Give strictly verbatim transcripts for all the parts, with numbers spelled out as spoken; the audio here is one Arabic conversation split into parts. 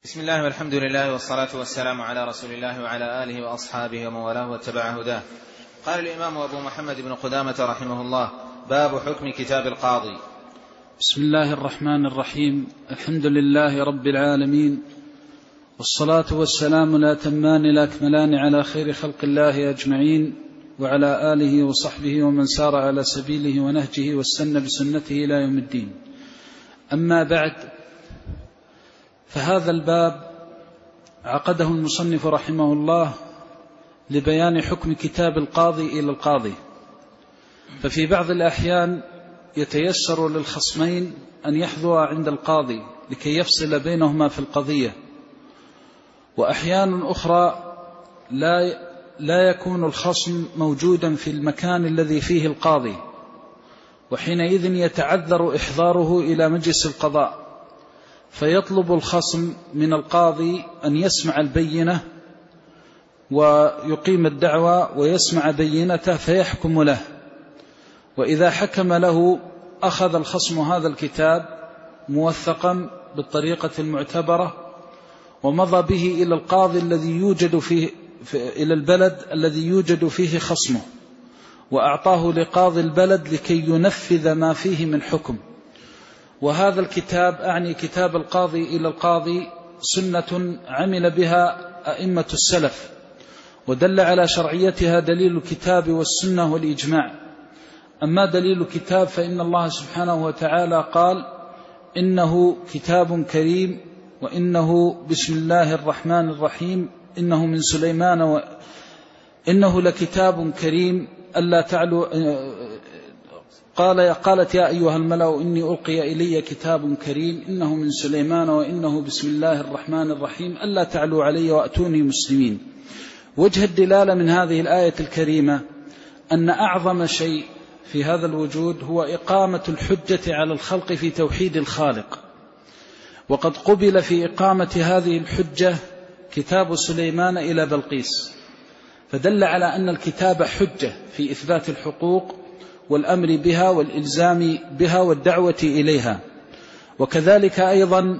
بسم الله والحمد لله والصلاة والسلام على رسول الله وعلى آله وأصحابه ومن والاه واتبع هداه. قال الإمام أبو محمد بن قدامة رحمه الله: باب حكم كتاب القاضي. بسم الله الرحمن الرحيم. الحمد لله رب العالمين، والصلاة والسلام الأتمان الأكملان على خير خلق الله أجمعين، وعلى آله وصحبه ومن سار على سبيله ونهجه واستنى بسنته إلى يوم الدين. أما بعد، فهذا الباب عقده المصنف رحمه الله لبيان حكم كتاب القاضي إلى القاضي. ففي بعض الأحيان يتيسر للخصمين أن يحضرا عند القاضي لكي يفصل بينهما في القضية، وأحيان أخرى لا لا يكون الخصم موجودا في المكان الذي فيه القاضي، وحينئذ يتعذر إحضاره إلى مجلس القضاء، فيطلب الخصم من القاضي أن يسمع البينة ويقيم الدعوى ويسمع بينته فيحكم له. وإذا حكم له أخذ الخصم هذا الكتاب موثقا بالطريقة المعتبرة ومضى به إلى القاضي الذي يوجد فيه إلى البلد الذي يوجد فيه خصمه، وأعطاه لقاضي البلد لكي ينفذ ما فيه من حكم. وهذا الكتاب أعني كتاب القاضي إلى القاضي سنة عمل بها أئمة السلف، ودل على شرعيتها دليل الكتاب والسنة والإجماع. أما دليل الكتاب فإن الله سبحانه وتعالى قال: إنه كتاب كريم، وإنه بسم الله الرحمن الرحيم إنه من سليمان وإنه لكتاب كريم ألا تعلوا. قال قالت يا أيها الملأ إني ألقي إلي كتاب كريم إنه من سليمان وإنه بسم الله الرحمن الرحيم ألا تعلوا علي وأتوني مسلمين. وجه الدلالة من هذه الآية الكريمة أن أعظم شيء في هذا الوجود هو إقامة الحجة على الخلق في توحيد الخالق، وقد قبل في إقامة هذه الحجة كتاب سليمان إلى بلقيس، فدل على أن الكتاب حجة في إثبات الحقوق والأمر بها والإلزام بها والدعوة إليها. وكذلك أيضا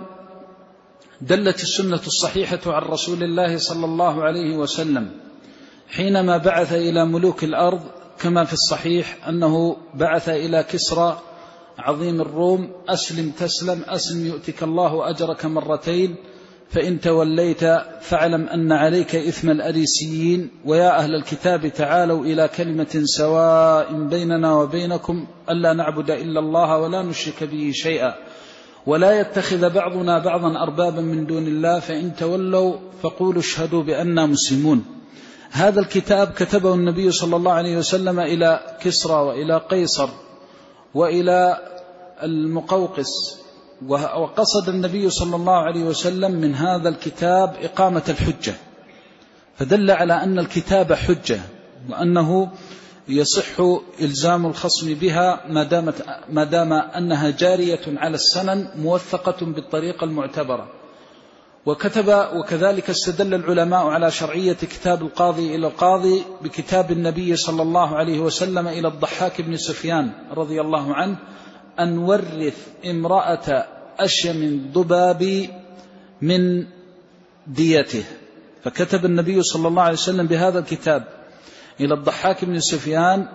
دلت السنة الصحيحة عن رسول الله صلى الله عليه وسلم حينما بعث إلى ملوك الأرض، كما في الصحيح أنه بعث إلى كسرى عظيم الروم: أسلم تسلم، أسلم يؤتك الله أجرك مرتين، فإن توليت فاعلم أن عليك إثم الأريسيين، ويا أهل الكتاب تعالوا إلى كلمة سواء بيننا وبينكم ألا نعبد إلا الله ولا نشرك به شيئا ولا يتخذ بعضنا بعضا أربابا من دون الله، فإن تولوا فقولوا اشهدوا بأننا مسلمون. هذا الكتاب كتبه النبي صلى الله عليه وسلم إلى كسرى وإلى قيصر وإلى المقوقس، وقصد النبي صلى الله عليه وسلم من هذا الكتاب إقامة الحجة، فدل على أن الكتاب حجة، وأنه يصح إلزام الخصم بها ما دامت ما دام أنها جارية على السنن موثقة بالطريقة المعتبرة. وكتب وكذلك استدل العلماء على شرعية كتاب القاضي إلى القاضي بكتاب النبي صلى الله عليه وسلم إلى الضحاك بن سفيان رضي الله عنه: أن ورث امرأة أشيم الضباب من ديته. فكتب النبي صلى الله عليه وسلم بهذا الكتاب إلى الضحاك بن سفيان،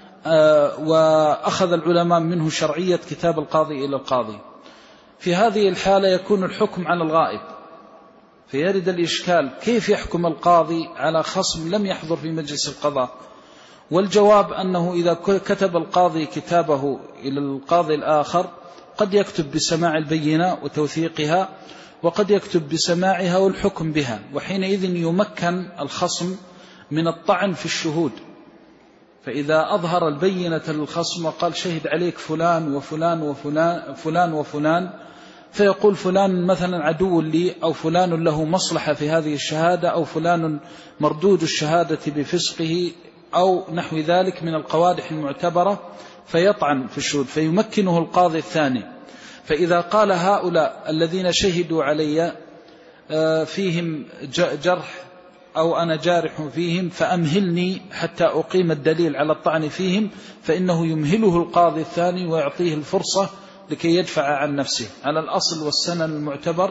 وأخذ العلماء منه شرعية كتاب القاضي إلى القاضي. في هذه الحالة يكون الحكم على الغائب، فيرد الإشكال: كيف يحكم القاضي على خصم لم يحضر في مجلس القضاء؟ والجواب أنه إذا كتب القاضي كتابه إلى القاضي الآخر قد يكتب بسماع البينة وتوثيقها، وقد يكتب بسماعها والحكم بها، وحينئذ يمكن الخصم من الطعن في الشهود. فإذا أظهر البينة للخصم وقال شهد عليك فلان وفلان وفلان فلان وفلان، فيقول فلان مثلا عدو لي، أو فلان له مصلحة في هذه الشهادة، أو فلان مردود الشهادة بفسقه، أو نحو ذلك من القوادح المعتبرة، فيطعن في الشهود فيمكنه القاضي الثاني. فإذا قال هؤلاء الذين شهدوا علي فيهم جرح أو أنا جارح فيهم فأمهلني حتى أقيم الدليل على الطعن فيهم، فإنه يمهله القاضي الثاني ويعطيه الفرصة لكي يدفع عن نفسه على الأصل والسنن المعتبر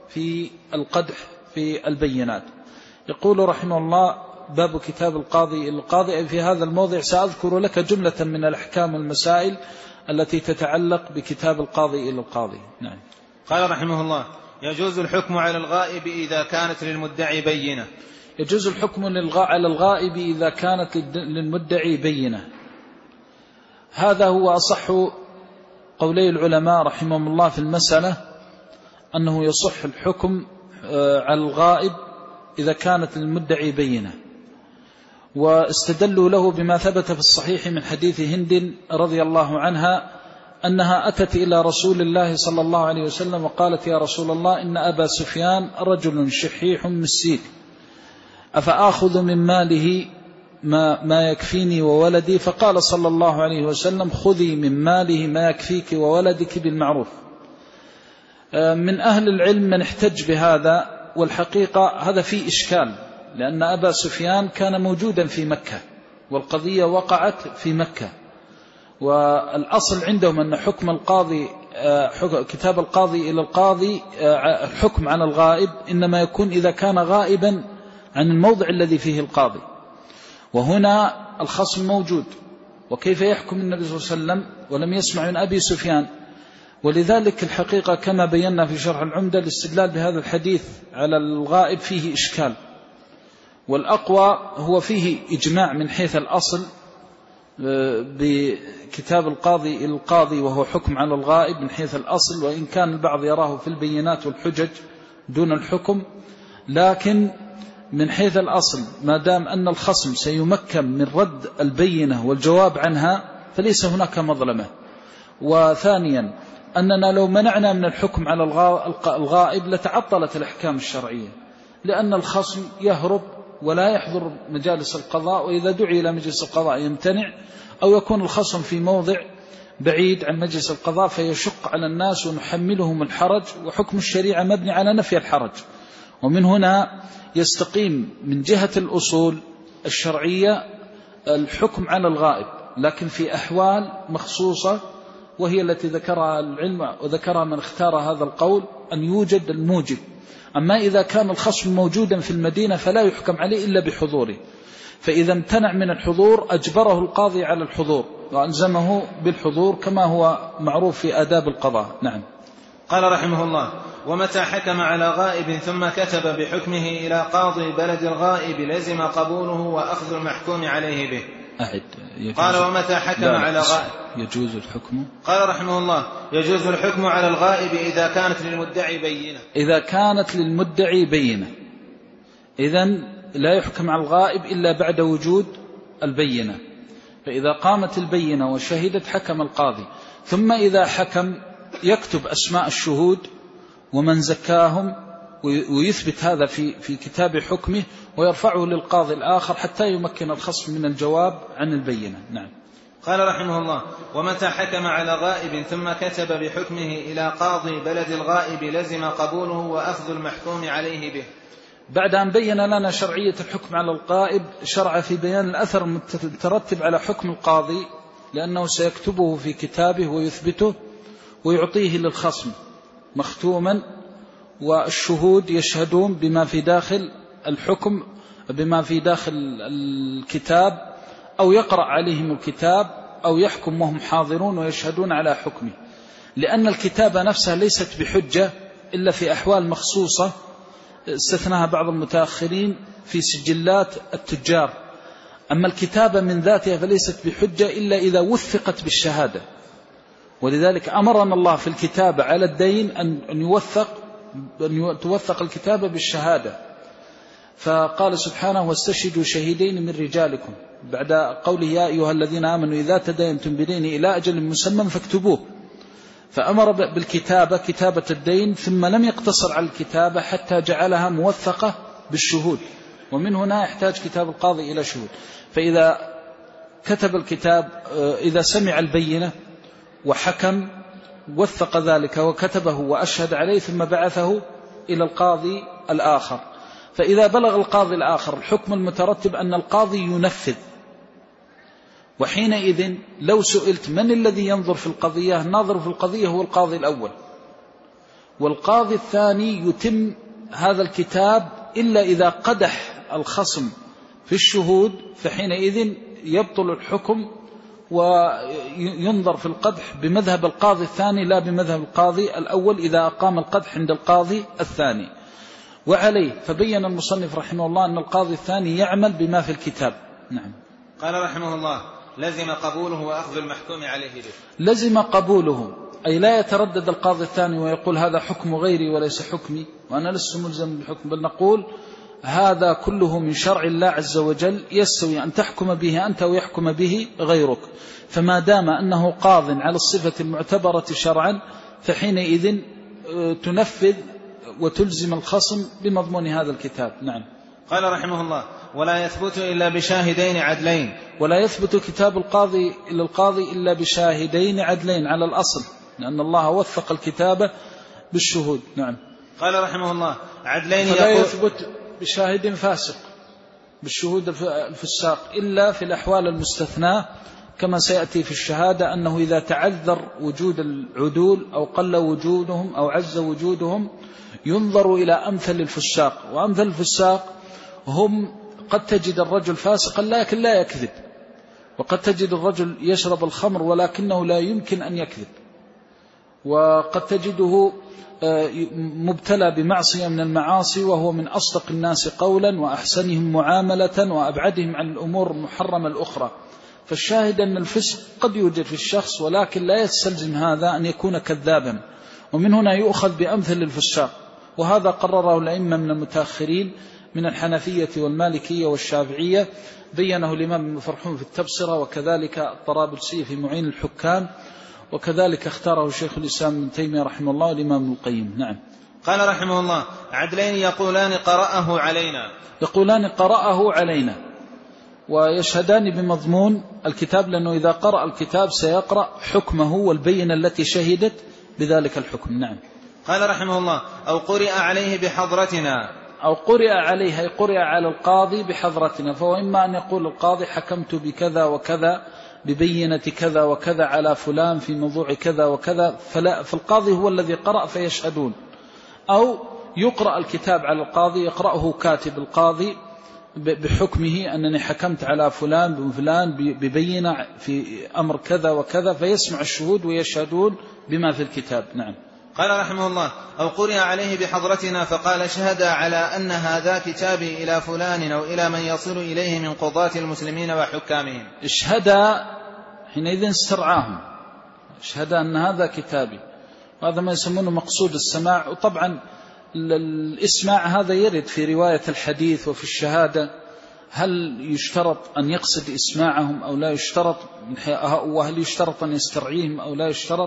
في القدح في البينات. يقول رحمه الله: باب كتاب القاضي القاضي. في هذا الموضع سأذكر لك جملة من الأحكام والمسائل التي تتعلق بكتاب القاضي إلى القاضي. نعم. قال رحمه الله: يجوز الحكم على الغائب إذا كانت للمدعي بينة. يجوز الحكم على الغائب إذا كانت للمدعي بينة. هذا هو أصح قولي العلماء رحمهم الله في المسألة، أنه يصح الحكم على الغائب إذا كانت للمدعي بينة، واستدلوا له بما ثبت في الصحيح من حديث هند رضي الله عنها أنها أتت إلى رسول الله صلى الله عليه وسلم وقالت: يا رسول الله، إن أبا سفيان رجل شحيح مسيك، أفآخذ من ماله ما, ما يكفيني وولدي؟ فقال صلى الله عليه وسلم: خذي من ماله ما يكفيك وولدك بالمعروف. من أهل العلم من احتج بهذا، والحقيقة هذا فيه إشكال، لأن أبا سفيان كان موجودا في مكة والقضية وقعت في مكة، والأصل عندهم أن حكم القاضي كتاب القاضي إلى القاضي الحكم على الغائب إنما يكون إذا كان غائبا عن الموضع الذي فيه القاضي، وهنا الخصم موجود، وكيف يحكم النبي صلى الله عليه وسلم ولم يسمع من أبي سفيان؟ ولذلك الحقيقة كما بينا في شرح العمدة الاستدلال بهذا الحديث على الغائب فيه إشكال، والأقوى هو فيه إجماع من حيث الأصل بكتاب القاضي إلى القاضي، وهو حكم على الغائب من حيث الأصل، وإن كان البعض يراه في البينات والحجج دون الحكم، لكن من حيث الأصل ما دام أن الخصم سيمكن من رد البينة والجواب عنها فليس هناك مظلمة. وثانيا أننا لو منعنا من الحكم على الغائب لتعطلت الأحكام الشرعية، لأن الخصم يهرب ولا يحضر مجالس القضاء، وإذا دعي إلى مجلس القضاء يمتنع، أو يكون الخصم في موضع بعيد عن مجلس القضاء فيشق على الناس ونحملهم الحرج، وحكم الشريعة مبني على نفي الحرج. ومن هنا يستقيم من جهة الأصول الشرعية الحكم على الغائب، لكن في أحوال مخصوصة وهي التي ذكرها العلم وذكرها من اختار هذا القول، أن يوجد الموجب. أما إذا كان الخصم موجودا في المدينة فلا يحكم عليه إلا بحضوره، فإذا امتنع من الحضور أجبره القاضي على الحضور وألزمه بالحضور كما هو معروف في آداب القضاء. نعم. قال رحمه الله: ومتى حكم على غائب ثم كتب بحكمه إلى قاضي بلد الغائب لزم قبوله وأخذ المحكوم عليه به. أعد. قال: ومتى حكم على غائب يجوز الحكم. قال رحمه الله: يجوز الحكم على الغائب إذا كانت للمدعي بينة. إذا كانت للمدعي بينة، إذن لا يحكم على الغائب إلا بعد وجود البينة، فإذا قامت البينة وشهدت حكم القاضي. ثم إذا حكم يكتب أسماء الشهود ومن زكاهم ويثبت هذا في في كتاب حكمه ويرفعه للقاضي الآخر حتى يمكن الخصم من الجواب عن البينة. نعم. قال رحمه الله: ومتى حكم على غائب ثم كتب بحكمه إلى قاضي بلد الغائب لزم قبوله وأخذ المحكوم عليه به. بعد أن بين لنا شرعية الحكم على الغائب شرع في بيان الأثر المترتب على حكم القاضي، لأنه سيكتبه في كتابه ويثبته ويعطيه للخصم مختوما، والشهود يشهدون بما في داخل الحكم بما في داخل الكتاب، أو يقرأ عليهم الكتاب أو يحكم وهم حاضرون ويشهدون على حكمه، لأن الكتابة نفسها ليست بحجة إلا في أحوال مخصوصة استثناها بعض المتأخرين في سجلات التجار. أما الكتابة من ذاتها فليست بحجة إلا إذا وثقت بالشهادة، ولذلك أمرنا الله في الكتابة على الدين أن يوثق أن توثق الكتابة بالشهادة، فقال سبحانه: واستشهدوا شهيدين من رجالكم، بعد قوله: يا أيها الذين آمنوا إذا تداينتم بدين إلى أجل مسمى فاكتبوه. فأمر بالكتابة كتابة الدين، ثم لم يقتصر على الكتابة حتى جعلها موثقة بالشهود، ومن هنا يحتاج كتاب القاضي إلى شهود. فإذا كتب الكتاب إذا سمع البينة وحكم وثق ذلك وكتبه وأشهد عليه، ثم بعثه إلى القاضي الآخر. فإذا بلغ القاضي الآخر الحكم المترتب أن القاضي ينفذ، وحينئذ لو سئلت من الذي ينظر في القضية، الناظر في القضية هو القاضي الأول، والقاضي الثاني يتم هذا الكتاب إلا إذا قدح الخصم في الشهود، فحينئذ يبطل الحكم وينظر في القدح بمذهب القاضي الثاني لا بمذهب القاضي الأول إذا أقام القدح عند القاضي الثاني. وعليه فبين المصنف رحمه الله أن القاضي الثاني يعمل بما في الكتاب. نعم. قال رحمه الله: لزم قبوله وأخذ المحكوم عليه به. لزم قبوله أي لا يتردد القاضي الثاني ويقول هذا حكم غيري وليس حكمي وأنا لست ملزم بالحكم، بل نقول هذا كله من شرع الله عز وجل، يستوي أن تحكم به أنت ويحكم به غيرك، فما دام أنه قاض على الصفة المعتبرة شرعا فحينئذ تنفذ وتلزم الخصم بمضمون هذا الكتاب. نعم. قال رحمه الله: ولا يثبت إلا بشاهدين عدلين. ولا يثبت كتاب القاضي إلى القاضي إلا بشاهدين عدلين على الأصل، لأن الله وثق الكتابة بالشهود. نعم. قال رحمه الله: عدلين فلا يقول يثبت بشاهد فاسق بالشهود الفساق إلا في الأحوال المستثناة، كما سيأتي في الشهادة أنه إذا تعذر وجود العدول أو قل وجودهم أو عز وجودهم ينظر إلى أمثل الفساق، وأمثل الفساق هم قد تجد الرجل فاسقا لكن لا يكذب، وقد تجد الرجل يشرب الخمر ولكنه لا يمكن أن يكذب، وقد تجده مبتلى بمعصية من المعاصي وهو من أصدق الناس قولا وأحسنهم معاملة وأبعدهم عن الأمور المحرمة الأخرى. فالشاهد أن الفسق قد يوجد في الشخص ولكن لا يستلزم هذا أن يكون كذابا، ومن هنا يؤخذ بأمثل الفساق، وهذا قرره الأئمة من المتأخرين من الحنفية والمالكية والشافعية، بينه الإمام ابن فرحون في التبصرة، وكذلك الطرابلسي في معين الحكام، وكذلك اختاره شيخ الإسلام ابن تيمية رحمه الله والإمام ابن القيم. نعم. قال رحمه الله: عدلين يقولان قرأه علينا. يقولان قرأه علينا، ويشهدان بمضمون الكتاب، لأنه إذا قرأ الكتاب سيقرأ حكمه والبينة التي شهدت بذلك الحكم. نعم. قال رحمه الله: أو قرئ عليه بحضرتنا. أو قرئ عليه أي قرئ على القاضي بحضرتنا، فهو إما أن يقول القاضي حكمت بكذا وكذا ببينة كذا وكذا على فلان في موضوع كذا وكذا، فلا فالقاضي هو الذي قرأ فيشهدون، أو يقرأ الكتاب على القاضي يقرأه كاتب القاضي بحكمه أنني حكمت على فلان بفلان ببينة في أمر كذا وكذا، فيسمع الشهود ويشهدون بما في الكتاب. نعم. قال رحمه الله: أو قرئ عليه بحضرتنا فقال شهد على أن هذا كتابي إلى فلان أو إلى من يصل إليه من قضاة المسلمين وحكامهم. اشهد حينئذ استرعاهم، اشهد أن هذا كتابي، وهذا ما يسمونه مقصود السماع. وطبعا الإسماع هذا يرد في رواية الحديث وفي الشهادة، هل يشترط أن يقصد إسماعهم أو لا يشترط، وهل يشترط أن يسترعيهم أو لا يشترط.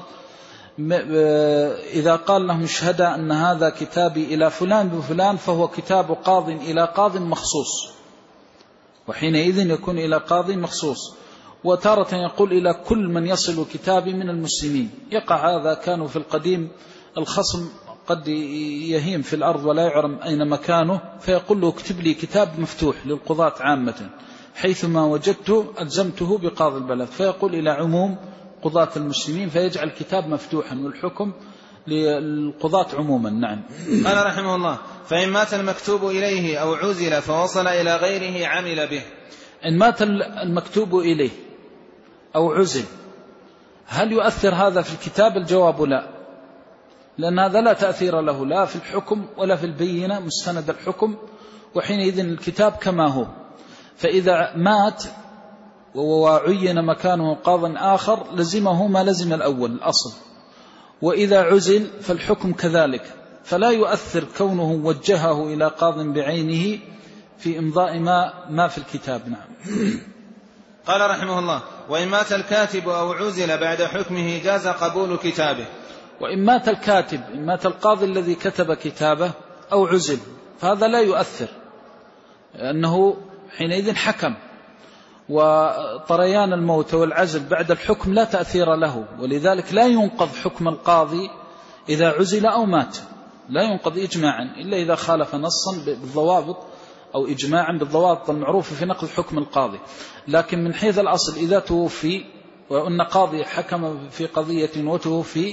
إذا قال لهم اشهد أن هذا كتابي إلى فلان بفلان فهو كتاب قاض إلى قاض مخصوص، وحينئذ يكون إلى قاض مخصوص. وتارة يقول إلى كل من يصل كتابي من المسلمين. يقع هذا، كانوا في القديم الخصم قد يهيم في الأرض ولا يعلم أين مكانه، فيقول له اكتب لي كتاب مفتوح للقضاة عامة، حيثما وجدته ألزمته بقاضي البلد، فيقول إلى عموم قضاة المسلمين، فيجعل الكتاب مفتوحا والحكم للقضاة عموما. نعم. قال رحمه الله: فإن مات المكتوب إليه أو عزل فوصل إلى غيره عمل به. إن مات المكتوب إليه أو عزل هل يؤثر هذا في الكتاب؟ الجواب لا، لأن هذا لا تأثير له لا في الحكم ولا في البينة مستند الحكم، وحينئذ الكتاب كما هو. فإذا مات وعين مكانه قاض آخر لزمه ما لزم الأول الأصل، وإذا عزل فالحكم كذلك، فلا يؤثر كونه وجهه إلى قاض بعينه في إمضاء ما, ما في الكتاب. نعم. قال رحمه الله: وإن مات الكاتب أو عزل بعد حكمه جاز قبول كتابه. وإن مات الكاتب، إن مات القاضي الذي كتب كتابه أو عزل، فهذا لا يؤثر، لأنه حينئذ حكم، وطريان الموت والعزل بعد الحكم لا تأثير له، ولذلك لا ينقض حكم القاضي إذا عزل أو مات، لا ينقض إجماعا إلا إذا خالف نصا بالضوابط أو إجماعا بالضوابط المعروفة في نقض حكم القاضي. لكن من حيث الأصل إذا توفي، وأن قاضي حكم في قضية وتوفي،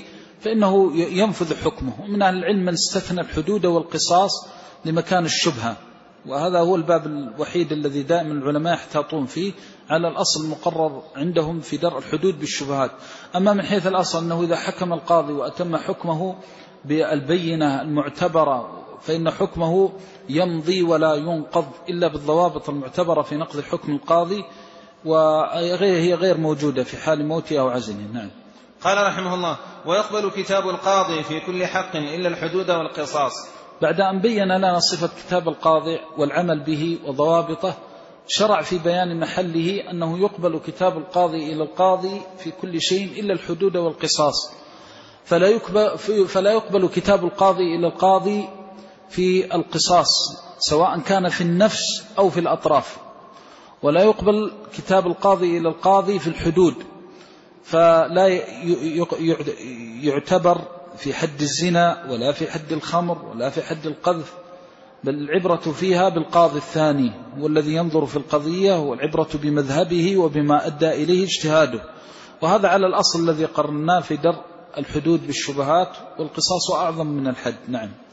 فإنه ينفذ حكمه. من أهل العلم من استثنى الحدود والقصاص لمكان الشبهة، وهذا هو الباب الوحيد الذي دائما العلماء يحتاطون فيه على الأصل المقرر عندهم في درء الحدود بالشبهات. أما من حيث الأصل أنه إذا حكم القاضي وأتم حكمه بالبينة المعتبرة فإن حكمه يمضي ولا ينقض إلا بالضوابط المعتبرة في نقض حكم القاضي، وهي غير موجودة في حال موته أو عزله. نعم. قال رحمه الله: ويقبل كتاب القاضي في كل حق إلا الحدود والقصاص. بعد أن بين لنا صفة كتاب القاضي والعمل به وضوابطه، شرع في بيان محله أنه يقبل كتاب القاضي إلى القاضي في كل شيء إلا الحدود والقصاص. فلا يقبل, فلا يقبل كتاب القاضي إلى القاضي في القصاص سواء كان في النفس أو في الأطراف، ولا يقبل كتاب القاضي إلى القاضي في الحدود، فلا يعتبر في حد الزنا ولا في حد الخمر ولا في حد القذف، بل العبرة فيها بالقاضي الثاني والذي ينظر في القضية، والعبرة بمذهبه وبما أدى إليه اجتهاده. وهذا على الأصل الذي قررناه في درء الحدود بالشبهات، والقصاص أعظم من الحد. نعم.